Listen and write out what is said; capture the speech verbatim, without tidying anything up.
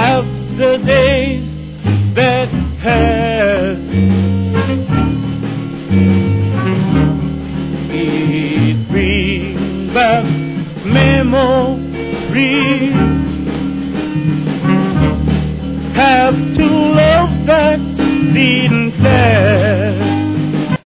of the days that passed. It brings back memories